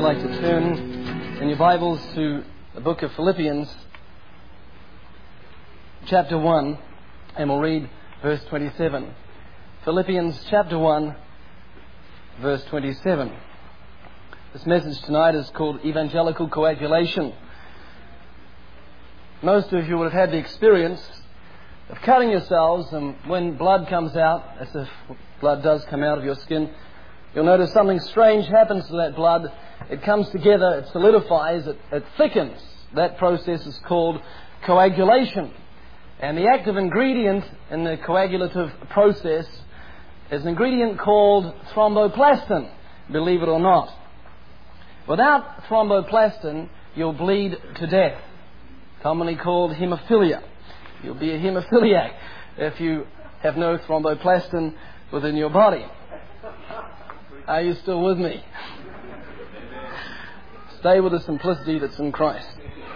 like to turn in your Bibles to the book of Philippians, chapter 1, and we'll read verse 27. Philippians chapter 1, verse 27. This message tonight is called Evangelical Coagulation. Most of you would have had the experience of cutting yourselves, and when blood comes out, as if blood does come out of your skin, you'll notice something strange happens to that blood. It comes together, it solidifies, it thickens. That process is called coagulation. And the active ingredient in the coagulative process is an ingredient called thromboplastin, believe it or not. Without thromboplastin, you'll bleed to death, commonly called hemophilia. You'll be a hemophiliac if you have no thromboplastin within your body. Are you still with me? Stay with the simplicity that's in Christ.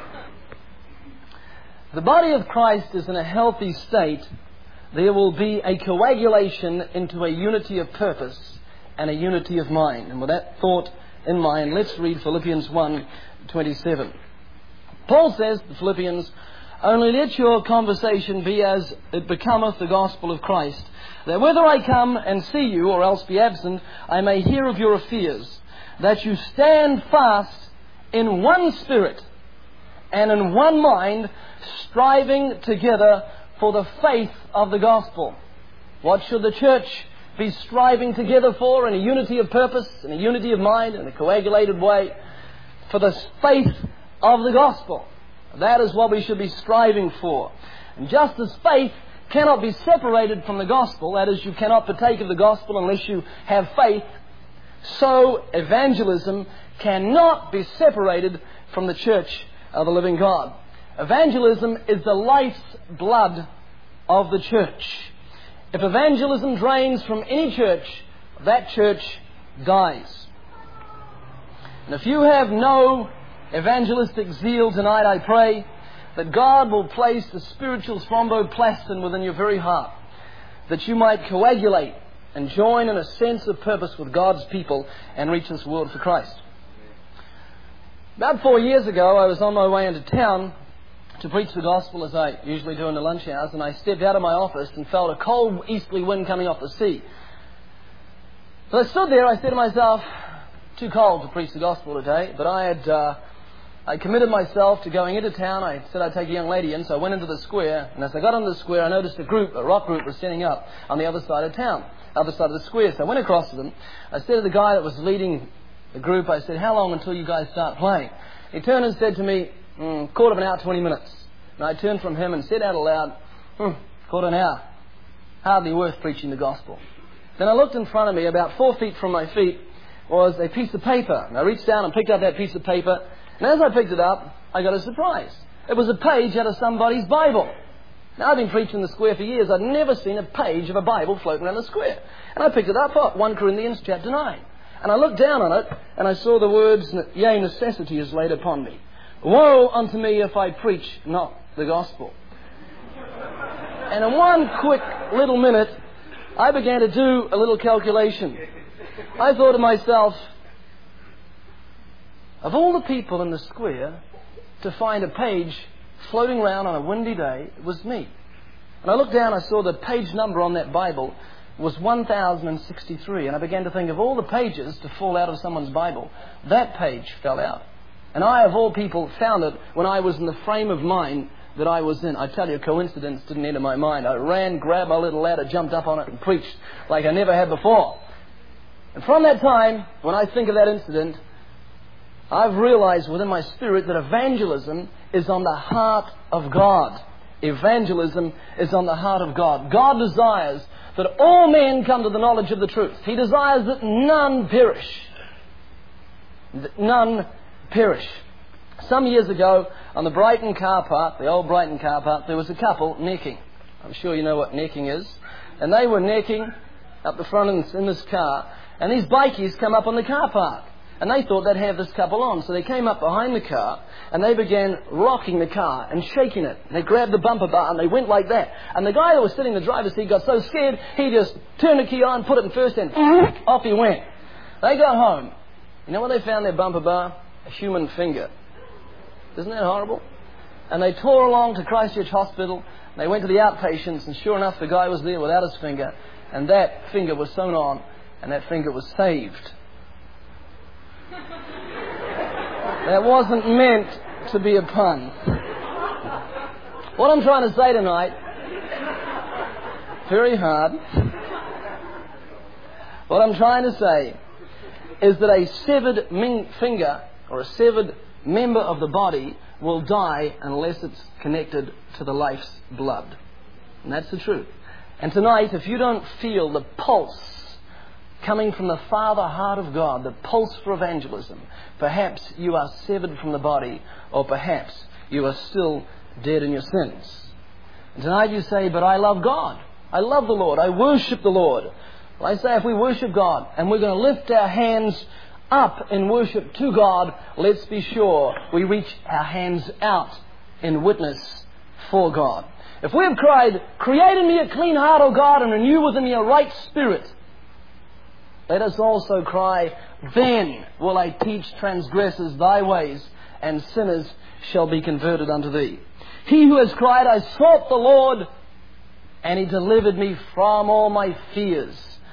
The body of Christ is in a healthy state. There will be a coagulation into a unity of purpose and a unity of mind. And with that thought in mind, let's read Philippians 1:27. Paul says to Philippians, "Only let your conversation be as it becometh the gospel of Christ, that whether I come and see you or else be absent, I may hear of your affairs, that you stand fast in one spirit and in one mind, striving together for the faith of the gospel." What should the church be striving together for? In a unity of purpose, in a unity of mind, in a coagulated way, for the faith of the gospel. That is what we should be striving for. And just as faith cannot be separated from the gospel, that is, you cannot partake of the gospel unless you have faith, so evangelism cannot be separated from the church of the living God. Evangelism is the life's blood of the church. If evangelism drains from any church, that church dies. And if you have no evangelistic zeal tonight, I pray that God will place the spiritual thromboplastin within your very heart, that you might coagulate and join in a sense of purpose with God's people and reach this world for Christ. About 4 years ago, I was on my way into town to preach the gospel, as I usually do in the lunch hours, and I stepped out of my office and felt a cold easterly wind coming off the sea. So I stood there, I said to myself, too cold to preach the gospel today, but I committed myself to going into town. I said I'd take a young lady in, so I went into the square, and as I got into the square, I noticed a rock group was setting up on the other side of town, other side of the square. So I went across to them. I said to the guy that was leading the group, I said, "How long until you guys start playing?" He turned and said to me, "Quarter of an hour, 20 minutes. And I turned from him and said out aloud, "Quarter of an hour. Hardly worth preaching the gospel." Then I looked in front of me, about 4 feet from my feet was a piece of paper. And I reached down and picked up that piece of paper. And as I picked it up, I got a surprise. It was a page out of somebody's Bible. Now, I've been preaching the square for years. I'd never seen a page of a Bible floating around the square. And I picked it up, 1 Corinthians chapter 9. And I looked down on it, and I saw the words, "Yea, necessity is laid upon me. Woe unto me if I preach not the gospel." And in one quick little minute, I began to do a little calculation. I thought to myself, of all the people in the square to find a page floating around on a windy day, it was me. And I looked down, I saw the page number on that Bible was 1063. And I began to think, of all the pages to fall out of someone's Bible, that page fell out. And I, of all people, found it when I was in the frame of mind that I was in. I tell you, coincidence didn't enter my mind. I ran, grabbed my little ladder, jumped up on it and preached like I never had before. And from that time, when I think of that incident, I've realized within my spirit that evangelism is on the heart of God. Evangelism is on the heart of God. God desires that all men come to the knowledge of the truth. He desires that none perish. That none perish. Some years ago, on the Brighton car park, the old Brighton car park, there was a couple necking. I'm sure you know what necking is. And they were necking up the front in this car. And these bikies come up on the car park. And they thought they'd have this couple on. So they came up behind the car and they began rocking the car and shaking it. They grabbed the bumper bar and they went like that. And the guy that was sitting in the driver's seat got so scared, he just turned the key on, put it in first and off he went. They got home. You know what they found their bumper bar? A human finger. Isn't that horrible? And they tore along to Christchurch Hospital. They went to the outpatients, and sure enough, the guy was there without his finger. And that finger was sewn on, and that finger was saved. That wasn't meant to be a pun. What I'm trying to say tonight, very hard. What I'm trying to say is that a severed finger or a severed member of the body will die unless it's connected to the life's blood. And that's the truth. And tonight, if you don't feel the pulse coming from the Father heart of God, the pulse for evangelism, perhaps you are severed from the body, or perhaps you are still dead in your sins. And tonight you say, but I love God. I love the Lord. I worship the Lord. Well, I say if we worship God and we're going to lift our hands up in worship to God, let's be sure we reach our hands out in witness for God. If we have cried, create in me a clean heart, O God, and renew within me a right spirit, let us also cry, then will I teach transgressors thy ways, and sinners shall be converted unto thee. He who has cried, I sought the Lord, and he delivered me from all my fears,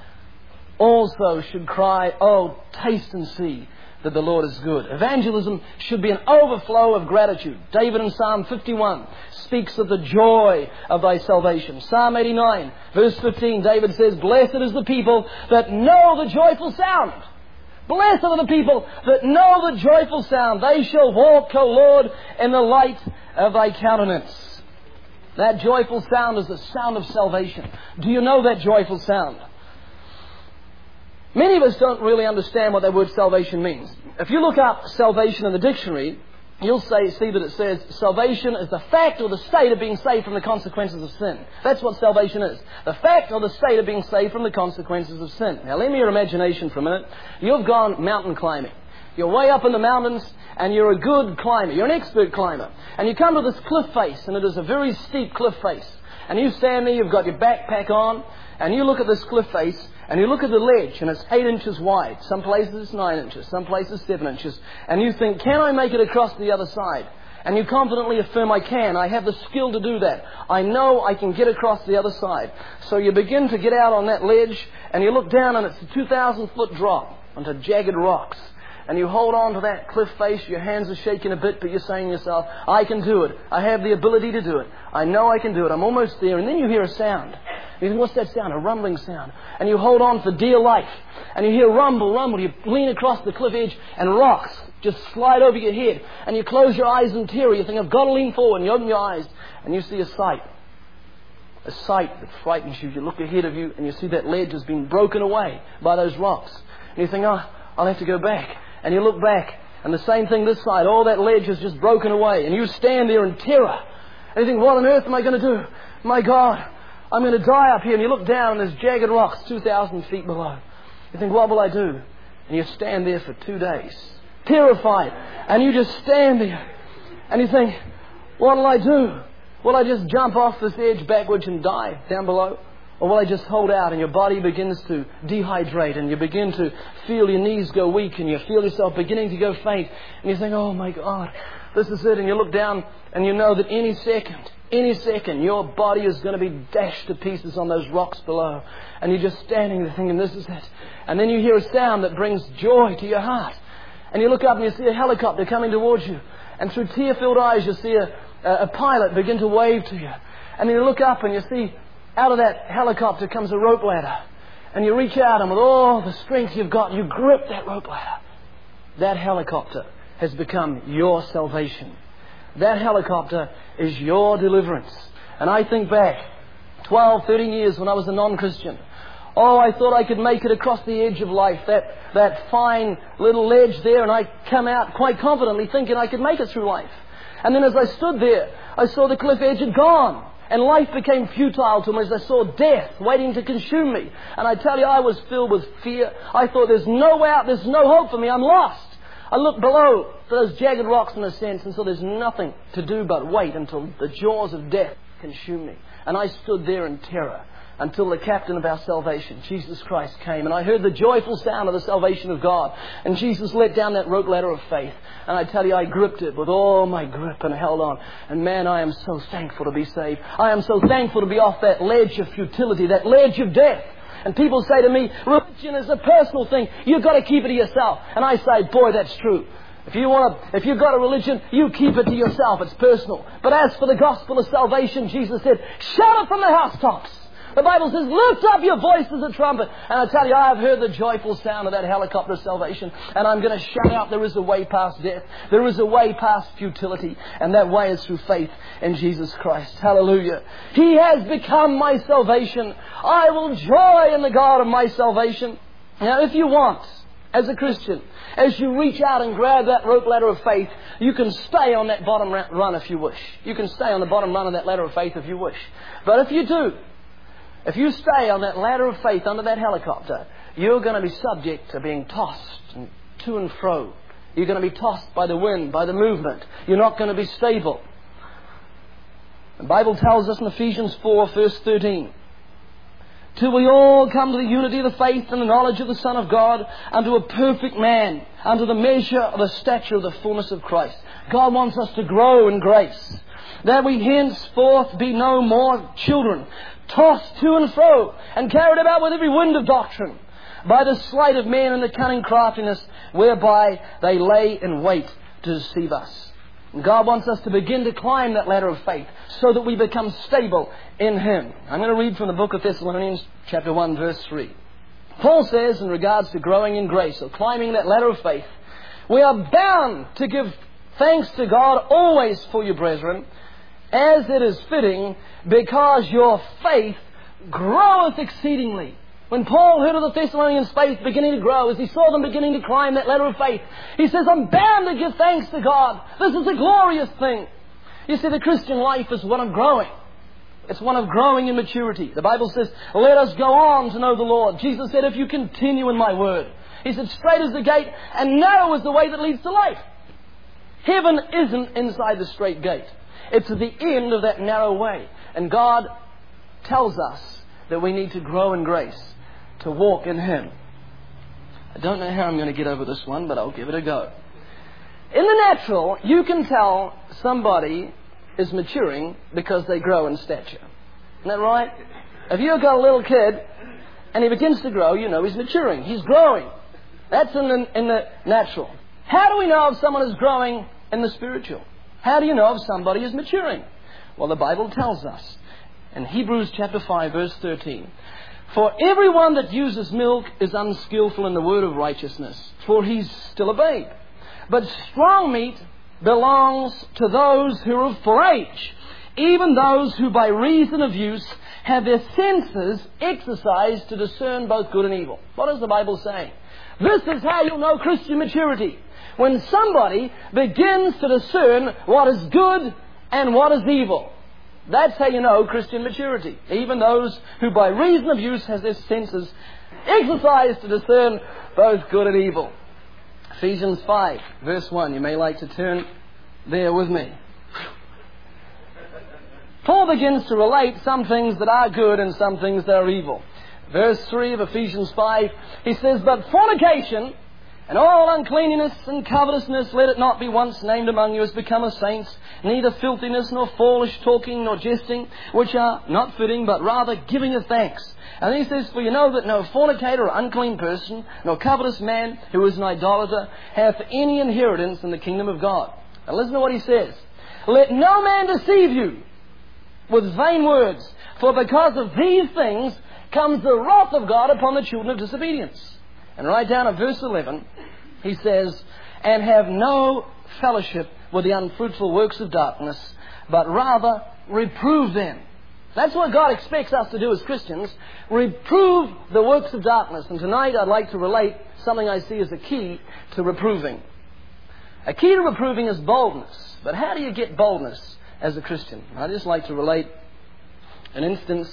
also should cry, oh, taste and see that the Lord is good. Evangelism should be an overflow of gratitude. David in Psalm 51 speaks of the joy of thy salvation. Psalm 89, verse 15, David says, blessed is the people that know the joyful sound. Blessed are the people that know the joyful sound. They shall walk, O Lord, in the light of thy countenance. That joyful sound is the sound of salvation. Do you know that joyful sound? Many of us don't really understand what that word salvation means. If you look up salvation in the dictionary, you'll see that it says salvation is the fact or the state of being saved from the consequences of sin. That's what salvation is. The fact or the state of being saved from the consequences of sin. Now, lend me your imagination for a minute. You've gone mountain climbing. You're way up in the mountains and you're a good climber. You're an expert climber. And you come to this cliff face, and it is a very steep cliff face. And you stand there, you've got your backpack on, and you look at this cliff face, and you look at the ledge, and it's 8 inches wide. Some places it's 9 inches, some places 7 inches. And you think, can I make it across the other side? And you confidently affirm, I can. I have the skill to do that. I know I can get across the other side. So you begin to get out on that ledge, and you look down, and it's a 2,000-foot drop onto jagged rocks. And you hold on to that cliff face, your hands are shaking a bit, but you're saying to yourself, I can do it. I have the ability to do it. I know I can do it. I'm almost there. And then you hear a sound. You think, what's that sound? A rumbling sound. And you hold on for dear life. And you hear rumble, rumble. You lean across the cliff edge and rocks just slide over your head. And you close your eyes in terror. You think, I've got to lean forward. And you open your eyes and you see a sight. A sight that frightens you. You look ahead of you and you see that ledge has been broken away by those rocks. And you think, oh, I'll have to go back. And you look back, and the same thing this side. All that ledge is just broken away. And you stand there in terror. And you think, what on earth am I going to do? My God, I'm going to die up here. And you look down, and there's jagged rocks 2,000 feet below. You think, what will I do? And you stand there for 2 days, terrified. And you just stand there. And you think, what will I do? Will I just jump off this edge backwards and die down below? Or will I just hold out, and your body begins to dehydrate, and you begin to feel your knees go weak, and you feel yourself beginning to go faint, and you think, oh my God, this is it. And you look down and you know that any second, your body is going to be dashed to pieces on those rocks below. And you're just standing there thinking, this is it. And then you hear a sound that brings joy to your heart. And you look up and you see a helicopter coming towards you. And through tear-filled eyes you see a pilot begin to wave to you. And then you look up and you see out of that helicopter comes a rope ladder. And you reach out and with all the strength you've got, you grip that rope ladder. That helicopter has become your salvation. That helicopter is your deliverance. And I think back 12, 13 years when I was a non-Christian. Oh, I thought I could make it across the edge of life, that fine little ledge there, and I come out quite confidently thinking I could make it through life. And then as I stood there, I saw the cliff edge had gone. And life became futile to me as I saw death waiting to consume me. And I tell you, I was filled with fear. I thought, there's no way out, there's no hope for me, I'm lost. I look below those jagged rocks in a sense, and so there's nothing to do but wait until the jaws of death consume me. And I stood there in terror until the captain of our salvation, Jesus Christ, came. And I heard the joyful sound of the salvation of God. And Jesus let down that rope ladder of faith. And I tell you, I gripped it with all my grip and held on. And man, I am so thankful to be saved. I am so thankful to be off that ledge of futility, that ledge of death. And people say to me, religion is a personal thing. You've got to keep it to yourself. And I say, boy, that's true. If you've got a religion, you keep it to yourself. It's personal. But as for the gospel of salvation, Jesus said, shout it from the housetops. The Bible says, lift up your voice as a trumpet. And I tell you, I have heard the joyful sound of that helicopter of salvation. And I'm going to shout out, there is a way past death. There is a way past futility. And that way is through faith in Jesus Christ. Hallelujah. He has become my salvation. I will joy in the God of my salvation. Now, if you want, as a Christian, as you reach out and grab that rope ladder of faith, you can stay on that bottom run if you wish. You can stay on the bottom run of that ladder of faith if you wish. But if you do, if you stay on that ladder of faith under that helicopter, you're going to be subject to being tossed to and fro. You're going to be tossed by the wind, by the movement. You're not going to be stable. The Bible tells us in Ephesians 4, verse 13, till we all come to the unity of the faith and the knowledge of the Son of God, unto a perfect man, unto the measure of the stature of the fullness of Christ. God wants us to grow in grace, that we henceforth be no more children, tossed to and fro, and carried about with every wind of doctrine, by the sleight of men and the cunning craftiness, whereby they lay in wait to deceive us. And God wants us to begin to climb that ladder of faith, so that we become stable in Him. I'm going to read from the book of Thessalonians, chapter 1, verse 3. Paul says, in regards to growing in grace, or climbing that ladder of faith, we are bound to give thanks to God always for you, brethren, as it is fitting, because your faith groweth exceedingly. When Paul heard of the Thessalonians' faith beginning to grow, as he saw them beginning to climb that ladder of faith, he says, I'm bound to give thanks to God. This is a glorious thing. You see, the Christian life is one of growing. It's one of growing in maturity. The Bible says, let us go on to know the Lord. Jesus said, if you continue in my word. He said, straight is the gate and narrow is the way that leads to life. Heaven isn't inside the straight gate. It's at the end of that narrow way. And God tells us that we need to grow in grace, to walk in Him. I don't know how I'm going to get over this one, but I'll give it a go. In the natural, you can tell somebody is maturing because they grow in stature. Isn't that right? If you've got a little kid and he begins to grow, you know he's maturing. He's growing. That's in the natural. How do we know if someone is growing in the spiritual? How do you know if somebody is maturing? Well, the Bible tells us in Hebrews chapter 5, verse 13, for everyone that uses milk is unskillful in the word of righteousness, for he's still a babe. But strong meat belongs to those who are of full age, even those who by reason of use have their senses exercised to discern both good and evil. What does the Bible say? This is how you'll know Christian maturity. When somebody begins to discern what is good and what is evil. That's how you know Christian maturity. Even those who by reason of use has their senses exercised to discern both good and evil. Ephesians 5, verse 1. You may like to turn there with me. Paul begins to relate some things that are good and some things that are evil. Verse 3 of Ephesians 5, he says, but fornication and all uncleanness and covetousness, let it not be once named among you as becometh saints, neither filthiness, nor foolish talking, nor jesting, which are not fitting, but rather giving of thanks. And then he says, for you know that no fornicator or unclean person, nor covetous man who is an idolater, hath any inheritance in the kingdom of God. Now listen to what he says. Let no man deceive you with vain words, for because of these things comes the wrath of God upon the children of disobedience. And right down at verse 11, he says, and have no fellowship with the unfruitful works of darkness, but rather reprove them. That's what God expects us to do as Christians. Reprove the works of darkness. And tonight I'd like to relate something I see as a key to reproving. A key to reproving is boldness. But how do you get boldness as a Christian? I'd just like to relate an instance.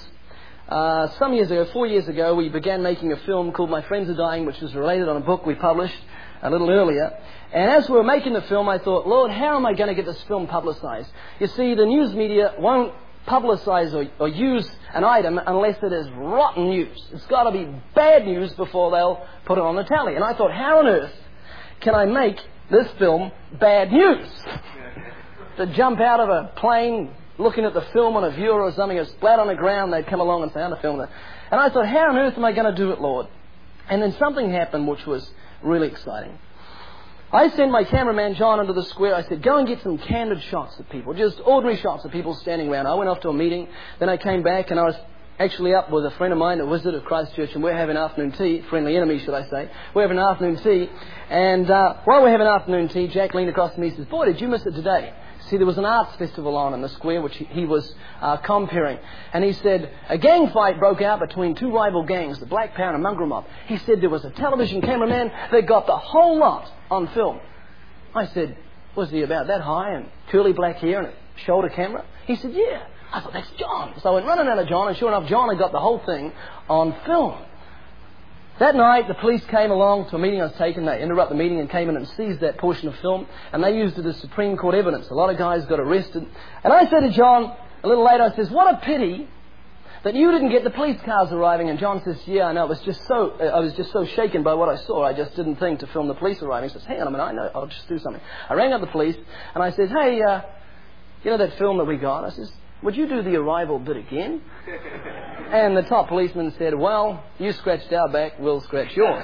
Some years ago, 4 years ago, we began making a film called My Friends Are Dying, which was related on a book we published a little earlier. And as we were making the film, I thought, Lord, how am I going to get this film publicized? You see, the news media won't publicize or use an item unless it is rotten news. It's got to be bad news before they'll put it on the tally. And I thought, how on earth can I make this film bad news? To jump out of a plane, looking at the film on a viewer or something, it's flat on the ground, they'd come along and say, I'm the film. And I thought, how on earth am I going to do it, Lord? And then something happened which was really exciting. I sent my cameraman John into the square. I said, go and get some candid shots of people, just ordinary shots of people standing around. I went off to a meeting, then I came back and I was actually up with a friend of mine, a wizard of Christchurch, and we're having afternoon tea, friendly enemy should I say. We're having afternoon tea, and while we're having afternoon tea, Jack leaned across to me and says, boy, did you miss it today? See, there was an arts festival on in the square which he was comparing. And he said, a gang fight broke out between two rival gangs, the Black Power and Mongrel Mob. He said there was a television cameraman that got the whole lot on film. I said, was he about that high and curly black hair and a shoulder camera? He said, yeah. I thought, that's John. So I went running out of John, and sure enough, John had got the whole thing on film. That night, the police came along to a meeting I was taking. They interrupted the meeting and came in and seized that portion of film, and they used it as Supreme Court evidence. A lot of guys got arrested. And I said to John, a little later, I says, what a pity that you didn't get the police cars arriving. And John says, yeah, I know. I was just so shaken by what I saw. I just didn't think to film the police arriving. He says, hang on a minute, I know, I'll just do something. I rang up the police, and I said, hey, you know that film that we got? I says, would you do the arrival bit again? And the top policeman said, well, you scratched our back, we'll scratch yours.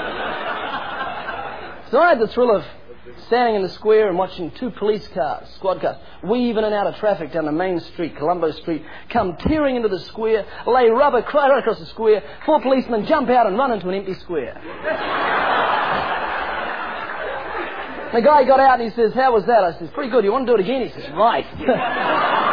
So I had the thrill of standing in the square and watching two police cars, squad cars, weave in and out of traffic down the main street, Colombo Street, come tearing into the square, lay rubber right across the square, 4 policemen jump out and run into an empty square. The guy got out and he says, how was that? I says, pretty good, you want to do it again? He says, right.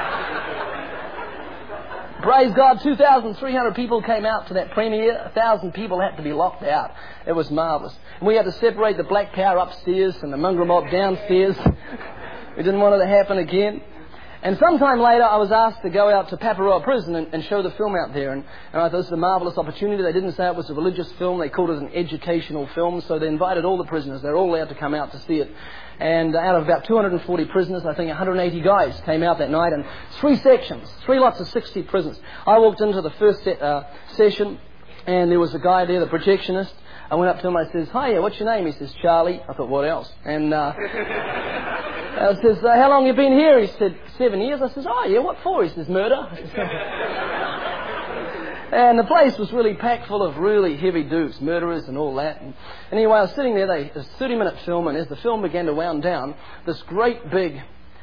Praise God, 2,300 people came out to that premiere. 1,000 people had to be locked out. It was marvellous. And we had to separate the Black Power upstairs and the Mongrel Mob downstairs. We didn't want it to happen again. And sometime later, I was asked to go out to Paparoa Prison and show the film out there. And I thought this was a marvellous opportunity. They didn't say it was a religious film. They called it an educational film. So they invited all the prisoners. They were all allowed to come out to see it. And out of about 240 prisoners, I think 180 guys came out that night. And 3 sections, 3 lots of 60 prisoners. I walked into the first session, and there was a guy there, the projectionist. I went up to him, I says, hiya, what's your name? He says, Charlie. I thought, what else? And I says, how long have you been here? He said, 7 years. I says, oh yeah, what for? He says, murder. I says, and the place was really packed full of really heavy dudes, murderers and all that. And anyway, I was sitting there, it was a 30-minute film, and as the film began to wound down, this great big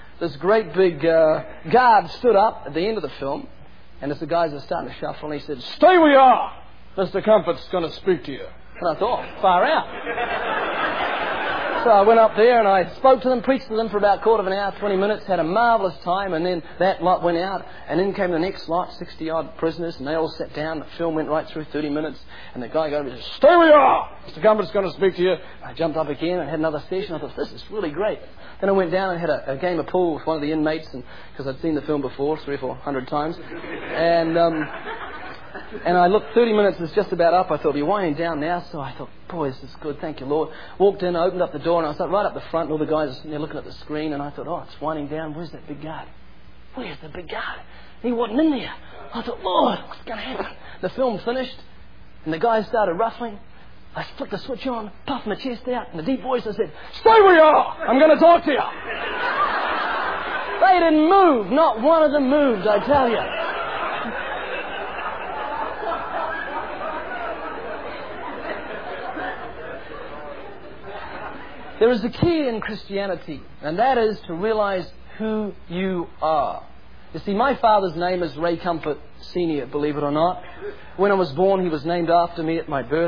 guard stood up at the end of the film, and as the guys were starting to shuffle, and he said, stay where you are! Mr. Comfort's going to speak to you. And I thought, oh, far out. So I went up there and I spoke to them, preached to them for about a quarter of an hour, 20 minutes, had a marvellous time, and then that lot went out, and then came the next lot, 60-odd prisoners, and they all sat down. The film went right through 30 minutes, and the guy got up and said, stay where you are! Mr. Comfort's going to speak to you. I jumped up again and had another session. I thought, this is really great. Then I went down and had a game of pool with one of the inmates, because I'd seen the film before, 300 or 400 times, and I looked, 30 minutes is just about up. I thought, you're winding down now. So I thought, boy, this is good. Thank you, Lord. Walked in, opened up the door, and I was right up the front. And all the guys were sitting there looking at the screen. And I thought, oh, it's winding down. Where's that big guard? Where's the big guard? He wasn't in there. I thought, Lord, what's going to happen? The film finished, and the guys started ruffling. I flicked the switch on, puffed my chest out, and the deep voice, I said, stay where you are. I'm going to talk to you. They didn't move. Not one of them moved, I tell you. There is a key in Christianity, and that is to realize who you are. You see, my father's name is Ray Comfort Sr., believe it or not. When I was born, he was named after me at my birth.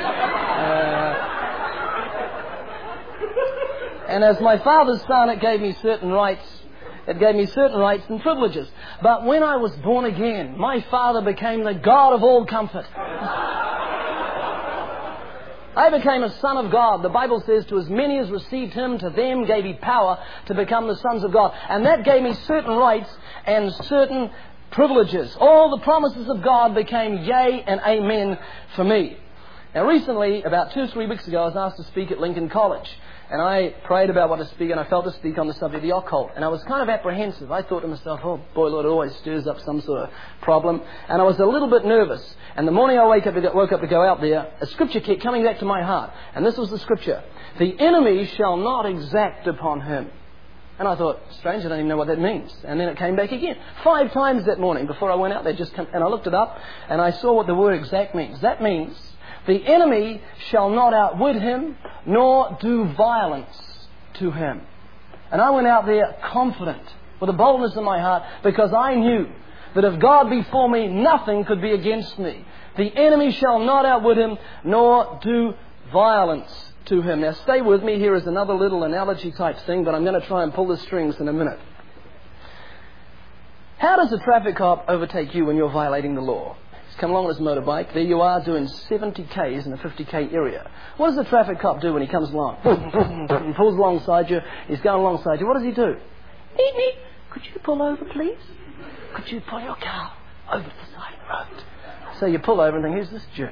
And as my father's son, it gave me certain rights. It gave me certain rights and privileges. But when I was born again, my father became the God of all comfort. I became a son of God. The Bible says, to as many as received him, to them gave he power to become the sons of God. And that gave me certain rights and certain privileges. All the promises of God became yea and amen for me. Now recently, about 2 or 3 weeks ago, I was asked to speak at Lincoln College. And I prayed about what to speak, and I felt to speak on the subject of the occult. And I was kind of apprehensive. I thought to myself, oh boy, Lord, it always stirs up some sort of problem. And I was a little bit nervous. And the morning I woke up to go out there, a scripture kept coming back to my heart. And this was the scripture. The enemy shall not exact upon him. And I thought, strange, I don't even know what that means. And then it came back again. 5 times that morning before I went out there. And I looked it up, and I saw what the word exact means. That means the enemy shall not outwit him, nor do violence to him. And I went out there confident, with a boldness in my heart, because I knew that if God be for me, nothing could be against me. The enemy shall not outwit him, nor do violence to him. Now stay with me. Here is another little analogy type thing, but I'm going to try and pull the strings in a minute. How does a traffic cop overtake you when you're violating the law? He's come along on his motorbike. There you are doing 70 Ks in a 50 K area. What does the traffic cop do when he comes along? He pulls alongside you. He's going alongside you. What does he do? Beep, beep. Could you pull over, please? Could you pull your car over to the side of the road? So you pull over and think, who's this jerk?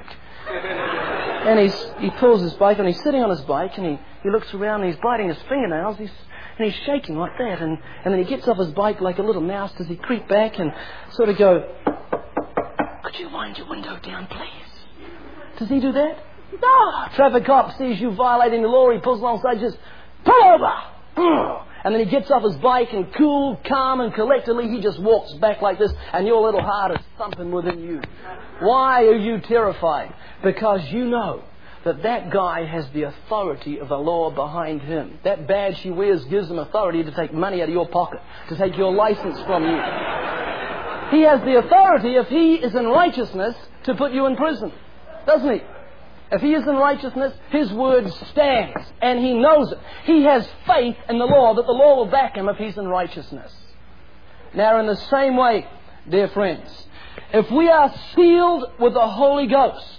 And he pulls his bike, and he's sitting on his bike, and he looks around, and he's biting his fingernails, and he's shaking like that, and then he gets off his bike like a little mouse. Does he creep back and sort of go, could you wind your window down, please? Does he do that? No! Traffic cop sees you violating the law, he pulls alongside, just pull over! And then he gets off his bike, and cool, calm, and collectedly he just walks back like this, and your little heart is thumping within you. Why are you terrified? Because you know that guy has the authority of the law behind him. That badge he wears gives him authority to take money out of your pocket, to take your license from you. He has the authority, if he is in righteousness, to put you in prison. Doesn't he? If he is in righteousness, his word stands, and he knows it. He has faith in the law, that the law will back him if he's in righteousness. Now, in the same way, dear friends, if we are sealed with the Holy Ghost,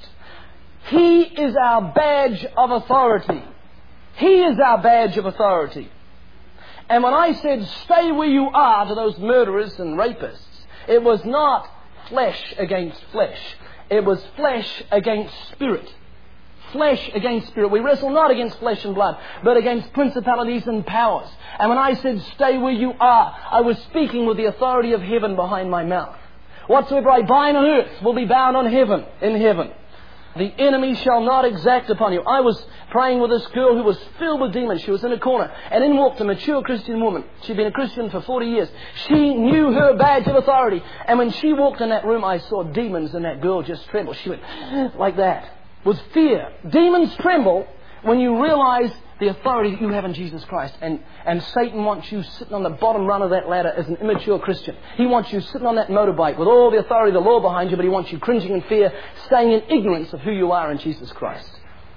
He is our badge of authority. He is our badge of authority. And when I said, stay where you are to those murderers and rapists, it was not flesh against flesh. It was flesh against spirit. Flesh against spirit. We wrestle not against flesh and blood, but against principalities and powers. And when I said, stay where you are, I was speaking with the authority of heaven behind my mouth. Whatsoever I bind on earth will be bound on heaven, in heaven. The enemy shall not exact upon you. I was praying with this girl who was filled with demons. She was in a corner, and in walked a mature Christian woman. She'd been a Christian for 40 years. She knew her badge of authority. And when she walked in that room, I saw demons, and that girl just trembled. She went like that, with fear. Demons tremble when you realize the authority that you have in Jesus Christ. And Satan wants you sitting on the bottom rung of that ladder as an immature Christian. He wants you sitting on that motorbike with all the authority of the law behind you, but he wants you cringing in fear, staying in ignorance of who you are in Jesus Christ.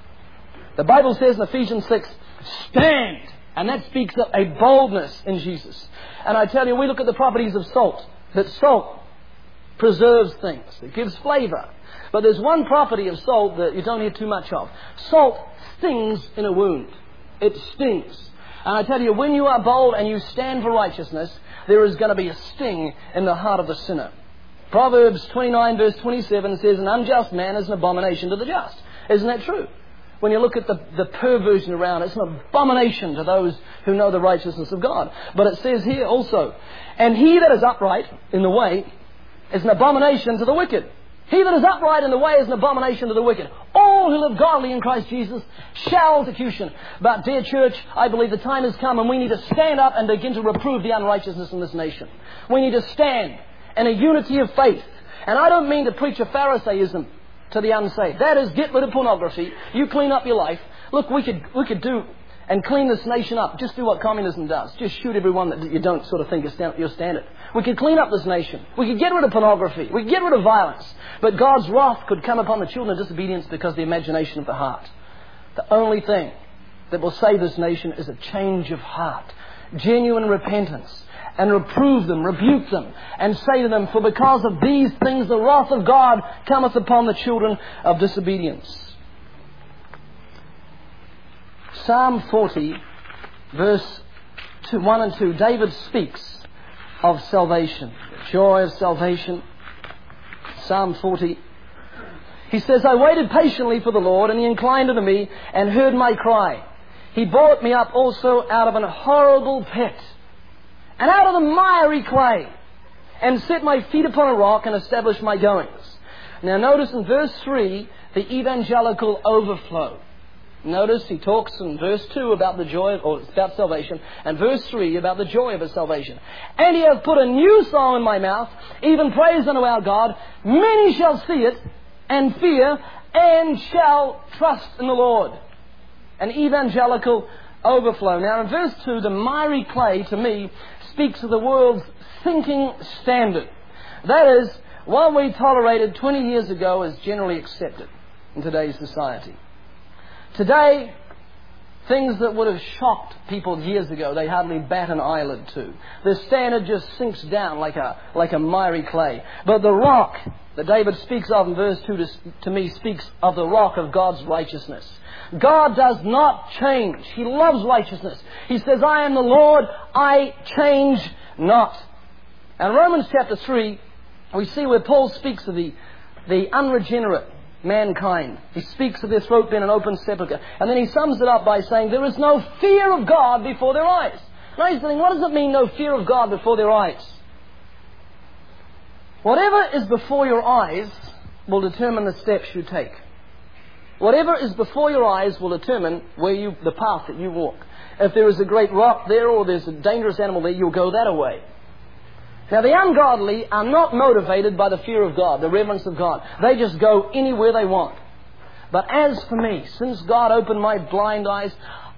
The Bible says in Ephesians 6, stand! And that speaks of a boldness in Jesus. And I tell you, we look at the properties of salt. That salt preserves things. It gives flavor. But there's one property of salt that you don't hear too much of. Salt stings in a wound. It stings. And I tell you, when you are bold and you stand for righteousness, there is going to be a sting in the heart of the sinner. Proverbs 29 verse 27 says, an unjust man is an abomination to the just. Isn't that true? When you look at the perversion around, it's an abomination to those who know the righteousness of God. But it says here also, and he that is upright in the way is an abomination to the wicked. He that is upright in the way is an abomination to the wicked. All who live godly in Christ Jesus shall execution. But, dear church, I believe the time has come and we need to stand up and begin to reprove the unrighteousness in this nation. We need to stand in a unity of faith. And I don't mean to preach a Pharisaism to the unsaved. That is, get rid of pornography. You clean up your life. Look, we could do and clean this nation up. Just do what communism does. Just shoot everyone that you don't sort of think is your standard. We could clean up this nation. We could get rid of pornography. We could get rid of violence. But God's wrath could come upon the children of disobedience because of the imagination of the heart. The only thing that will save this nation is a change of heart. Genuine repentance. And reprove them, rebuke them, and say to them, for because of these things the wrath of God cometh upon the children of disobedience. Psalm 40, verse 1 and 2, David speaks of salvation, the joy of salvation. Psalm 40, He says, I waited patiently for the Lord, and He inclined unto me and heard my cry. He brought me up also out of an horrible pit, and out of the miry clay, and set my feet upon a rock, and established my goings. Now notice in verse 3, the evangelical overflow. Notice he talks in verse 2 about the joy, or about salvation, and verse 3 about the joy of His salvation. And He hath put a new song in my mouth, even praise unto our God. Many shall see it, and fear, and shall trust in the Lord. An evangelical overflow. Now in verse 2, the miry clay, to me, speaks of the world's thinking standard. That is, what we tolerated 20 years ago is generally accepted in today's society. Today, things that would have shocked people years ago, they hardly bat an eyelid to. The standard just sinks down like a miry clay. But the rock that David speaks of in verse 2 to me speaks of the rock of God's righteousness. God does not change. He loves righteousness. He says, I am the Lord, I change not. And Romans chapter 3, we see where Paul speaks of the unregenerate mankind. He speaks of their throat being an open sepulchre. And then he sums it up by saying, there is no fear of God before their eyes. Now he's thinking, what does it mean, no fear of God before their eyes? Whatever is before your eyes will determine the steps you take. Whatever is before your eyes will determine the path that you walk. If there is a great rock there or there's a dangerous animal there, you'll go that way. Now the ungodly are not motivated by the fear of God, the reverence of God. They just go anywhere they want. But as for me, since God opened my blind eyes,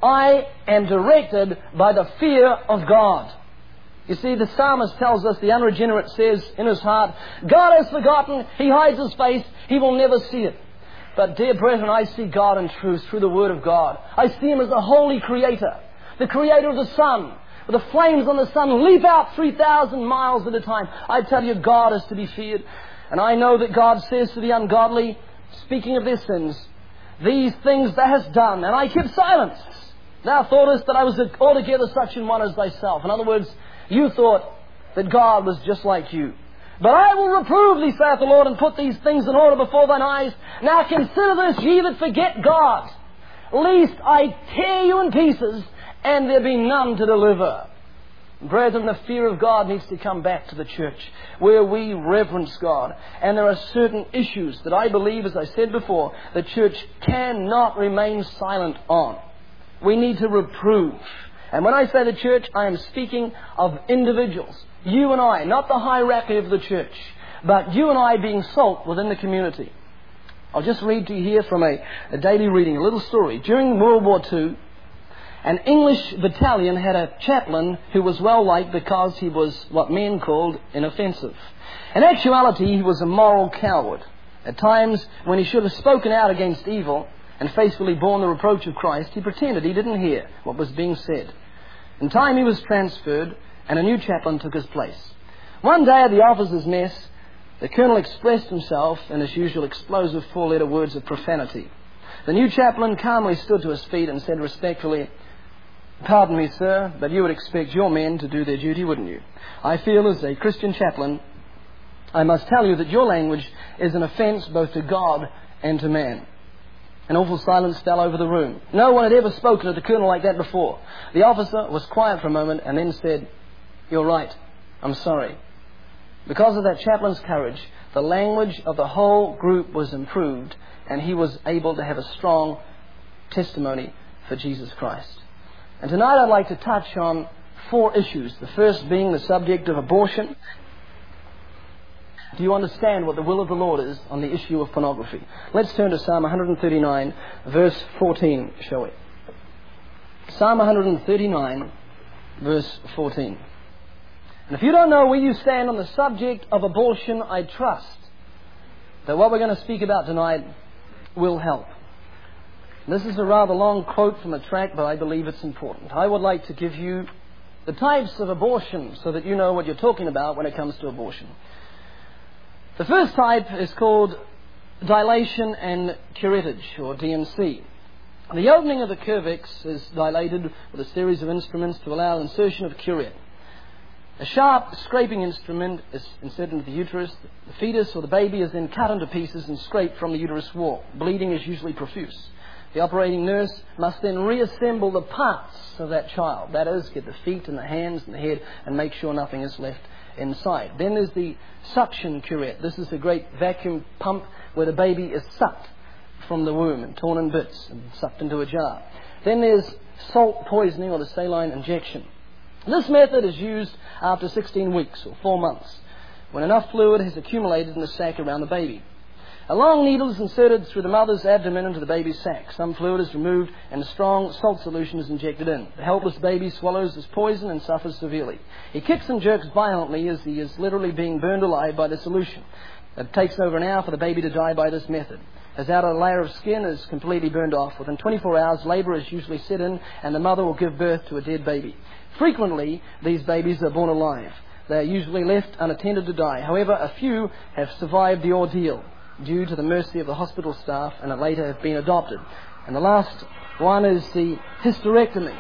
I am directed by the fear of God. You see, the psalmist tells us, the unregenerate says in his heart, God has forgotten, he hides His face, he will never see it. But dear brethren, I see God in truth through the Word of God. I see Him as the holy Creator, the Creator of the sun. The flames on the sun leap out 3,000 miles at a time. I tell you, God is to be feared. And I know that God says to the ungodly, speaking of their sins, these things thou hast done, and I kept silence. Thou thoughtest that I was altogether such an one as thyself. In other words, you thought that God was just like you. But I will reprove thee, saith the Lord, and put these things in order before thine eyes. Now consider this, ye that forget God, lest I tear you in pieces, and there be none to deliver. Brethren, the fear of God needs to come back to the church, where we reverence God. And there are certain issues that I believe, as I said before, the church cannot remain silent on. We need to reprove. And when I say the church, I am speaking of individuals. You and I, not the hierarchy of the church, but you and I being salt within the community. I'll just read to you here from a daily reading, a little story. During World War II, an English battalion had a chaplain who was well liked because he was what men called inoffensive. In actuality, he was a moral coward. At times, when he should have spoken out against evil and faithfully borne the reproach of Christ, he pretended he didn't hear what was being said. In time, he was transferred, and a new chaplain took his place. One day at the officers' mess, the colonel expressed himself in his usual explosive four-letter words of profanity. The new chaplain calmly stood to his feet and said respectfully, "Pardon me, sir, but you would expect your men to do their duty, wouldn't you? I feel as a Christian chaplain, I must tell you that your language is an offence both to God and to man." An awful silence fell over the room. No one had ever spoken to the colonel like that before. The officer was quiet for a moment and then said, "You're right. I'm sorry." Because of that chaplain's courage, the language of the whole group was improved, and he was able to have a strong testimony for Jesus Christ. And tonight I'd like to touch on 4 issues. The first being the subject of abortion. Do you understand what the will of the Lord is on the issue of pornography? Let's turn to Psalm 139, verse 14, shall we? Psalm 139, verse 14. And if you don't know where you stand on the subject of abortion, I trust that what we're going to speak about tonight will help. This is a rather long quote from a tract, but I believe it's important. I would like to give you the types of abortion so that you know what you're talking about when it comes to abortion. The first type is called dilation and curettage, or DNC. The opening of the cervix is dilated with a series of instruments to allow insertion of curette. A sharp scraping instrument is inserted into the uterus. The fetus or the baby is then cut into pieces and scraped from the uterus wall. Bleeding is usually profuse. The operating nurse must then reassemble the parts of that child. That is, get the feet and the hands and the head and make sure nothing is left inside. Then there's the suction curette. This is a great vacuum pump where the baby is sucked from the womb and torn in bits and sucked into a jar. Then there's salt poisoning or the saline injection. This method is used after 16 weeks or 4 months, when enough fluid has accumulated in the sac around the baby. A long needle is inserted through the mother's abdomen into the baby's sac. Some fluid is removed and a strong salt solution is injected in. The helpless baby swallows this poison and suffers severely. He kicks and jerks violently as he is literally being burned alive by the solution. It takes over an hour for the baby to die by this method. His outer layer of skin is completely burned off. Within 24 hours, labour is usually set in and the mother will give birth to a dead baby. Frequently, these babies are born alive. They are usually left unattended to die. However, a few have survived the ordeal due to the mercy of the hospital staff and later have been adopted. And the last one is the hysterectomy.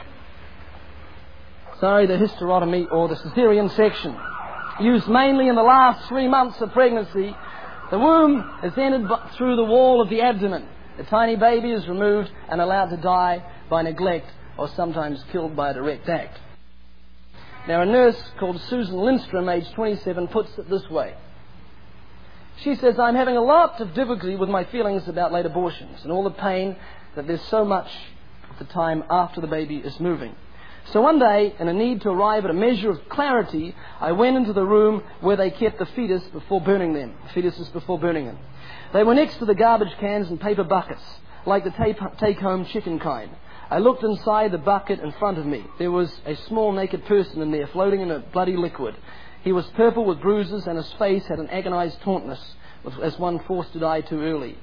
The hysterotomy or the cesarean section. Used mainly in the last 3 months of pregnancy. The womb is entered through the wall of the abdomen. The tiny baby is removed and allowed to die by neglect or sometimes killed by a direct act. Now, a nurse called Susan Lindstrom, aged 27, puts it this way. She says, I'm having a lot of difficulty with my feelings about late abortions and all the pain that there's so much at the time after the baby is moving. So one day, in a need to arrive at a measure of clarity, I went into the room where they kept the fetuses before burning them. They were next to the garbage cans and paper buckets, like the take-home chicken kind. I looked inside the bucket in front of me. There was a small naked person in there, floating in a bloody liquid. He was purple with bruises, and his face had an agonized tauntness, as one forced to die too early.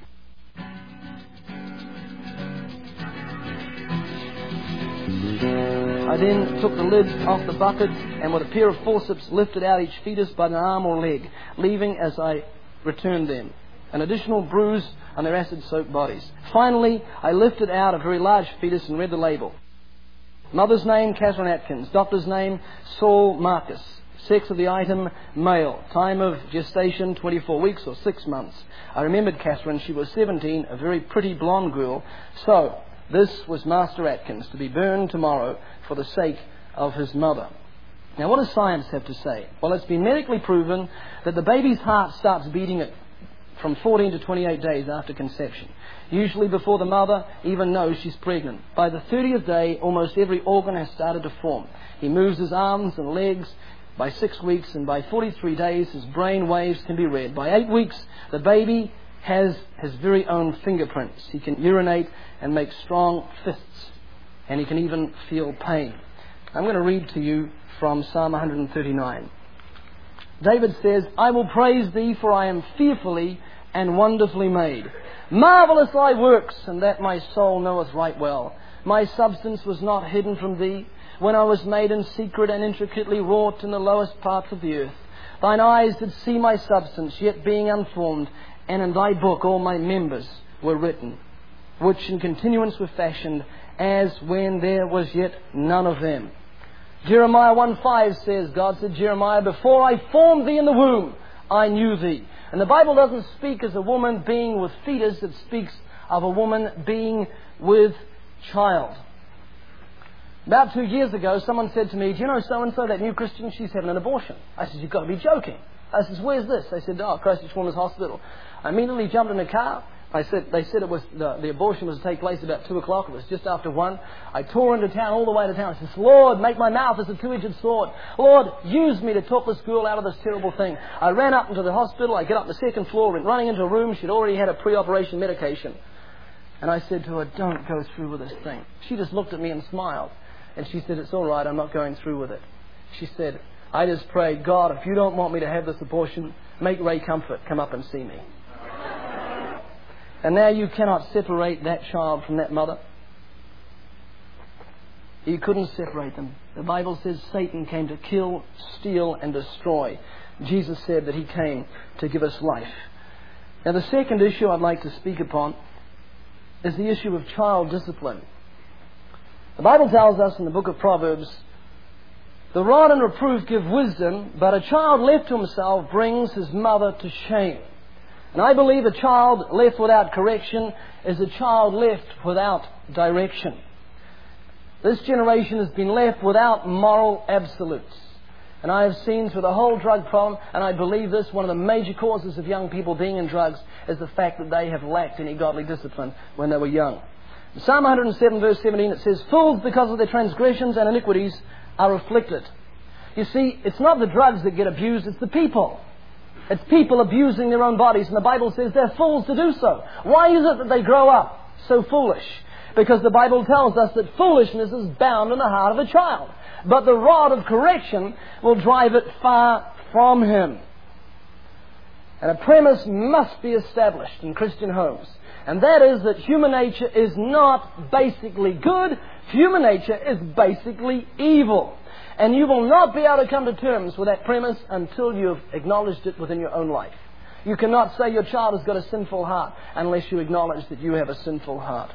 I then took the lid off the bucket and with a pair of forceps lifted out each fetus by an arm or leg, leaving as I returned them an additional bruise on their acid-soaked bodies. Finally, I lifted out a very large fetus and read the label. Mother's name, Catherine Atkins. Doctor's name, Saul Marcus. Sex of the item, male. Time of gestation, 24 weeks or 6 months. I remembered Catherine. She was 17, a very pretty blonde girl. So, this was Master Atkins, to be burned tomorrow for the sake of his mother. Now, what does science have to say? Well, it's been medically proven that the baby's heart starts beating at from 14 to 28 days after conception, usually before the mother even knows she's pregnant. By the 30th day, almost every organ has started to form. He moves his arms and legs. By 6 weeks and by 43 days, his brain waves can be read. By 8 weeks, the baby has his very own fingerprints. He can urinate and make strong fists, and he can even feel pain. I'm going to read to you from Psalm 139. David says, I will praise thee, for I am fearfully and wonderfully made. Marvellous thy works, and that my soul knoweth right well. My substance was not hidden from thee, when I was made in secret and intricately wrought in the lowest parts of the earth. Thine eyes did see my substance, yet being unformed, and in thy book all my members were written, which in continuance were fashioned, as when there was yet none of them. Jeremiah 1:5 says, God said, Jeremiah, before I formed thee in the womb, I knew thee. And the Bible doesn't speak as a woman being with fetus, it speaks of a woman being with child. About 2 years ago, someone said to me, do you know so-and-so, that new Christian, she's having an abortion. I said, you've got to be joking. I said, where's this? They said, Christchurch Women's Hospital. I immediately jumped in the car. They said it was the abortion was to take place about 2 o'clock. It was just after 1. I tore into town, all the way to town. I said, Lord, make my mouth as a two-edged sword. Lord, use me to talk this girl out of this terrible thing. I ran up into the hospital. I get up the second floor, went running into a room. She'd already had a pre-operation medication. And I said to her, don't go through with this thing. She just looked at me and smiled. And she said, it's all right, I'm not going through with it. She said, I just prayed, God, if you don't want me to have this abortion, make Ray Comfort come up and see me. And now you cannot separate that child from that mother. You couldn't separate them. The Bible says Satan came to kill, steal, and destroy. Jesus said that he came to give us life. Now the second issue I'd like to speak upon is the issue of child discipline. The Bible tells us in the book of Proverbs The rod and reproof give wisdom, but a child left to himself brings his mother to shame. And I believe a child left without correction is a child left without direction. This generation has been left without moral absolutes. And I have seen through the whole drug problem, and I believe this, one of the major causes of young people being in drugs is the fact that they have lacked any godly discipline when they were young. In Psalm 107 verse 17 it says, "Fools because of their transgressions and iniquities are afflicted." You see, it's not the drugs that get abused, it's the people. It's people abusing their own bodies, and the Bible says they're fools to do so. Why is it that they grow up so foolish? Because the Bible tells us that foolishness is bound in the heart of a child. But the rod of correction will drive it far from him. And a premise must be established in Christian homes. And that is that human nature is not basically good. Human nature is basically evil. And you will not be able to come to terms with that premise until you've acknowledged it within your own life. You cannot say your child has got a sinful heart unless you acknowledge that you have a sinful heart.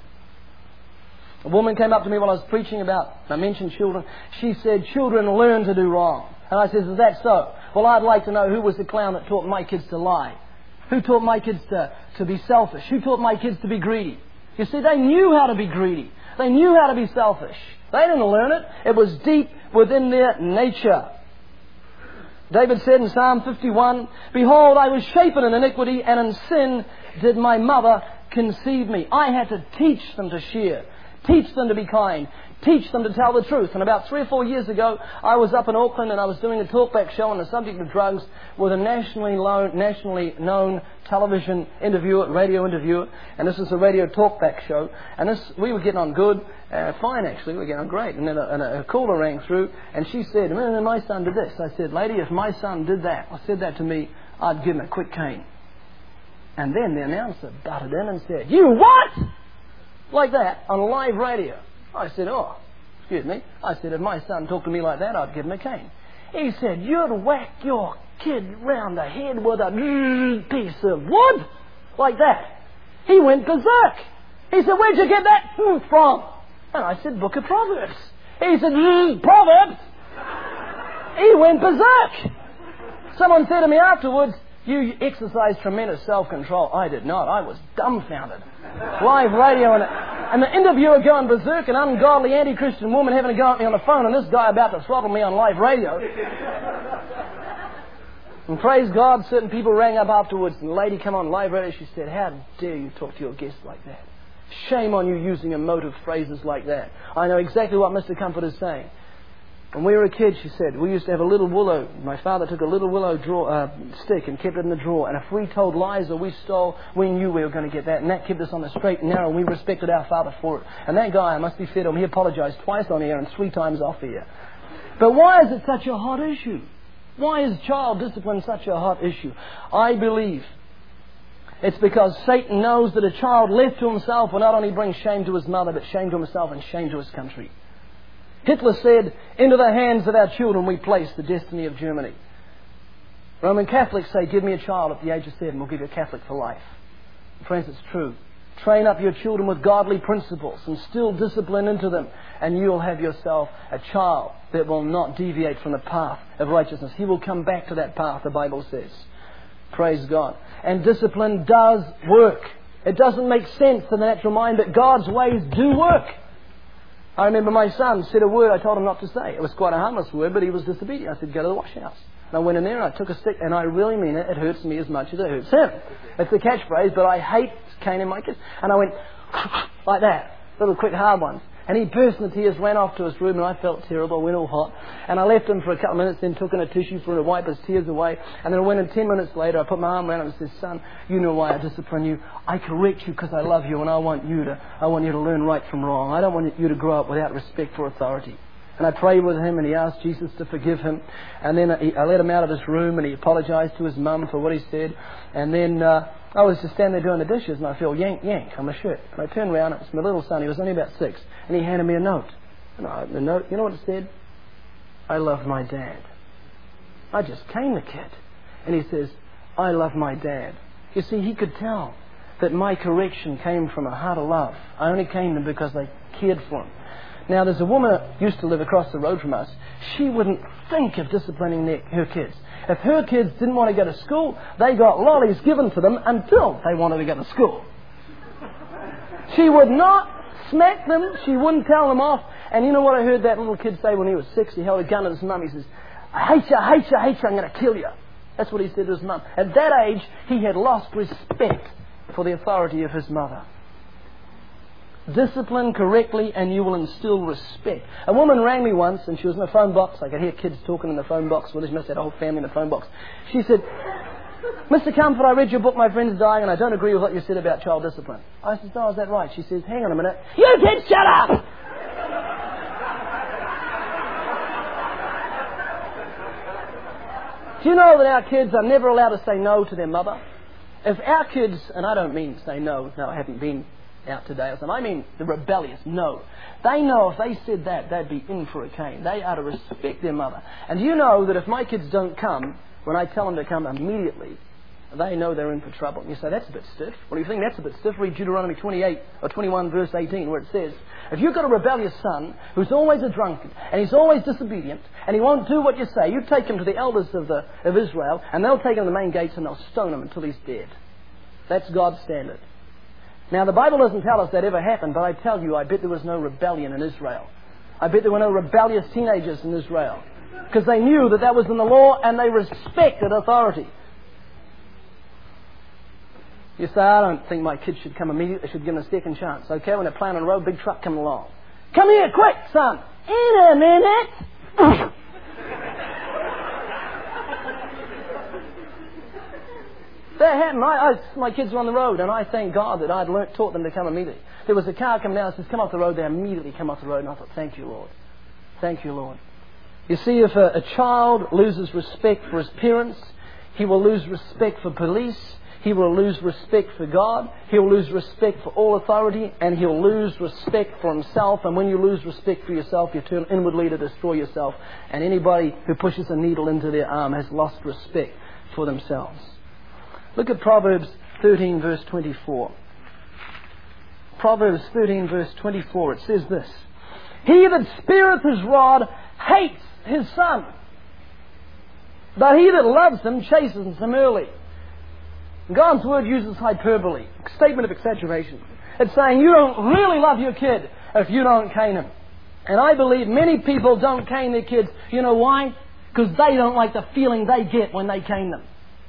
A woman came up to me while I was preaching I mentioned children. She said, "Children learn to do wrong." And I said, "Is that so?" "Well, I'd like to know who was the clown that taught my kids to lie. Who taught my kids to be selfish? Who taught my kids to be greedy?" You see, they knew how to be greedy. They knew how to be selfish. They didn't learn it. It was deep within their nature. David said in Psalm 51, "Behold, I was shapen in iniquity, and in sin did my mother conceive me." I had to teach them to share. Teach them to be kind. Teach them to tell the truth. And about 3 or 4 years ago, I was up in Auckland and I was doing a talkback show on the subject of drugs with a nationally known television interviewer, radio interviewer. And this is a radio talkback show. And we were getting on good, fine actually, we were getting on great. And then a caller rang through and she said, "My son did this." I said, "Lady, if my son did that, or said that to me, I'd give him a quick cane." And then the announcer butted in and said, "You what?" Like that, on live radio. I said, "Oh, excuse me." I said, "If my son talked to me like that, I'd give him a cane." He said, "You'd whack your kid round the head with a piece of wood?" Like that. He went berserk. He said, "Where'd you get that from?" And I said, "Book of Proverbs." He said, "Proverbs?" He went berserk. Someone said to me afterwards, "You exercise tremendous self-control." I did not. I was dumbfounded. Live radio and the interviewer going berserk, an ungodly anti-Christian woman having to go at me on the phone, and this guy about to throttle me on live radio. And praise God, certain people rang up afterwards, and the lady came on live radio. She said, "How dare you talk to your guests like that? Shame on you using emotive phrases like that." I know exactly what Mr. Comfort is saying. When we were a kid, she said, we used to have a little willow. My father took a little willow stick and kept it in the drawer. And if we told lies or we stole, we knew we were going to get that. And that kept us on the straight and narrow. And we respected our father for it. And that guy, I must be fair to him, he apologized twice on air and 3 times off air. But why is it such a hot issue? Why is child discipline such a hot issue? I believe it's because Satan knows that a child left to himself will not only bring shame to his mother, but shame to himself and shame to his country. Hitler said, "Into the hands of our children we place the destiny of Germany." Roman Catholics say, "Give me a child at the age of 7, we'll give you a Catholic for life." Friends, it's true. Train up your children with godly principles, instill discipline into them, and you'll have yourself a child that will not deviate from the path of righteousness. He will come back to that path, the Bible says. Praise God. And discipline does work. It doesn't make sense to the natural mind, but God's ways do work. I remember my son said a word I told him not to say. It was quite a harmless word, but he was disobedient. I said, "Go to the wash house." And I went in there and I took a stick, and I really mean it. It hurts me as much as it hurts him. It's a catchphrase, but I hate caning my kids. And I went like that, little quick hard ones. And he burst into tears, ran off to his room, and I felt terrible. I went all hot. And I left him for a couple of minutes, then took in a tissue for him to wipe his tears away. And then I went in 10 minutes later, I put my arm around him and said, "Son, you know why I discipline you. I correct you because I love you, and I want you to learn right from wrong. I don't want you to grow up without respect for authority." And I prayed with him, and he asked Jesus to forgive him. And then I let him out of his room, and he apologized to his mum for what he said. And then I was just standing there doing the dishes, and I feel yank on my shirt. And I turned around, and it's my little son. He was only about 6, and he handed me a note. And the note, you know what it said? "I love my dad." I just caned the kid. And he says, "I love my dad." You see, he could tell that my correction came from a heart of love. I only caned him because I cared for him. Now, there's a woman who used to live across the road from us. She wouldn't think of disciplining her kids. If her kids didn't want to go to school, they got lollies given to them until they wanted to go to school. She would not smack them. She wouldn't tell them off. And you know what I heard that little kid say when he was 6? He held a gun at his mum. He says, I hate you, I hate you, I hate you, I'm going to kill you. That's what he said to his mum. At that age, he had lost respect for the authority of his mother. Discipline correctly and you will instill respect. A woman rang me once and she was in the phone box. I could hear kids talking in the phone box. Well, she must have had a whole family in the phone box. She said, Mr. Comfort, I read your book, My Friend's Dying, and I don't agree with what you said about child discipline. I said, oh, is that right? She says, hang on a minute. You kids, shut up! Do you know that our kids are never allowed to say no to their mother? If our kids, and I don't mean say no, I haven't been out today or something, I mean the rebellious, no. They know if they said that, they'd be in for a cane. They are to respect their mother. And you know that if my kids don't come, when I tell them to come immediately, they know they're in for trouble. And you say, that's a bit stiff. Well, you think that's a bit stiff? Read Deuteronomy 28 or 21 verse 18 where it says, if you've got a rebellious son who's always a drunkard and he's always disobedient and he won't do what you say, you take him to the elders of Israel and they'll take him to the main gates and they'll stone him until he's dead. That's God's standard. Now, the Bible doesn't tell us that ever happened, but I tell you, I bet there was no rebellion in Israel. I bet there were no rebellious teenagers in Israel. Because they knew that was in the law and they respected authority. You say, I don't think my kids should come immediately. I should give them a second chance. Okay, when they're playing on the road, big truck coming along. Come here, quick, son. In a minute. That happened. My kids were on the road, and I thank God that I'd taught them to come immediately. There was a car coming down and says, come off the road. They immediately come off the road, and I thought, thank you, Lord. Thank you, Lord. You see, if a child loses respect for his parents, he will lose respect for police, he will lose respect for God, he will lose respect for all authority, and he'll lose respect for himself. And when you lose respect for yourself, you turn inwardly to destroy yourself. And anybody who pushes a needle into their arm has lost respect for themselves. Look at Proverbs 13 verse 24. Proverbs 13 verse 24. It says this, he that spareth his rod hates his son, but he that loves him chastens him early. God's word uses hyperbole, a statement of exaggeration. It's saying you don't really love your kid if you don't cane him. And I believe many people don't cane their kids. You know why? Because they don't like the feeling they get when they cane them.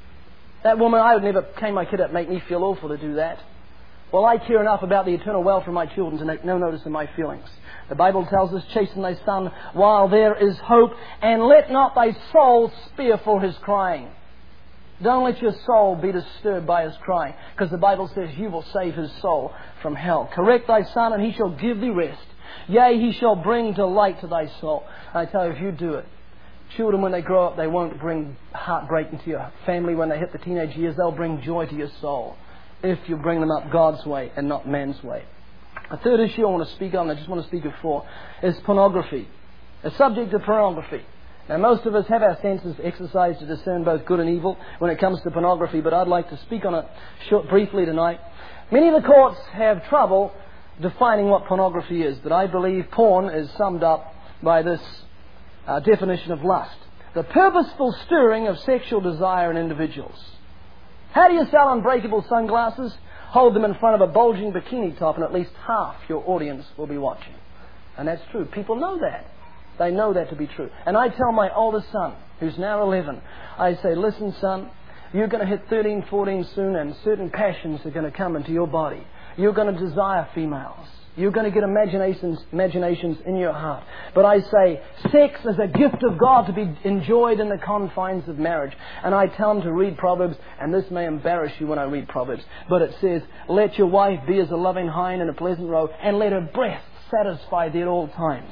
That woman, I would never cane my kid up, make me feel awful to do that. Well, I care enough about the eternal welfare of my children to take no notice of my feelings. The Bible tells us, chasten thy son while there is hope, and let not thy soul spare for his crying. Don't let your soul be disturbed by his crying, because the Bible says you will save his soul from hell. Correct thy son, and he shall give thee rest. Yea, he shall bring delight to thy soul. I tell you, if you do it, children, when they grow up, they won't bring heartbreak into your family. When they hit the teenage years, they'll bring joy to your soul, if you bring them up God's way and not man's way. A third issue I want to speak on, I just want to speak of four, is pornography. The subject of pornography. Now, most of us have our senses exercised to discern both good and evil when it comes to pornography, but I'd like to speak on it briefly tonight. Many of the courts have trouble defining what pornography is, but I believe porn is summed up by this definition of lust: the purposeful stirring of sexual desire in individuals. How do you sell unbreakable sunglasses? Hold them in front of a bulging bikini top and at least half your audience will be watching. And that's true. People know that. They know that to be true. And I tell my oldest son, who's now 11, I say, listen, son, you're going to hit 13, 14 soon, and certain passions are going to come into your body. You're going to desire females. You're going to get imaginations in your heart. But I say, sex is a gift of God to be enjoyed in the confines of marriage. And I tell them to read Proverbs, and this may embarrass you when I read Proverbs, but it says, let your wife be as a loving hind in a pleasant roe, and let her breast satisfy thee at all times.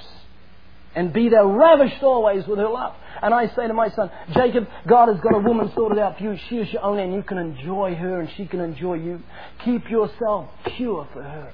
And be thou ravished always with her love. And I say to my son, Jacob, God has got a woman sorted out for you. She is your own, and you can enjoy her, and she can enjoy you. Keep yourself pure for her.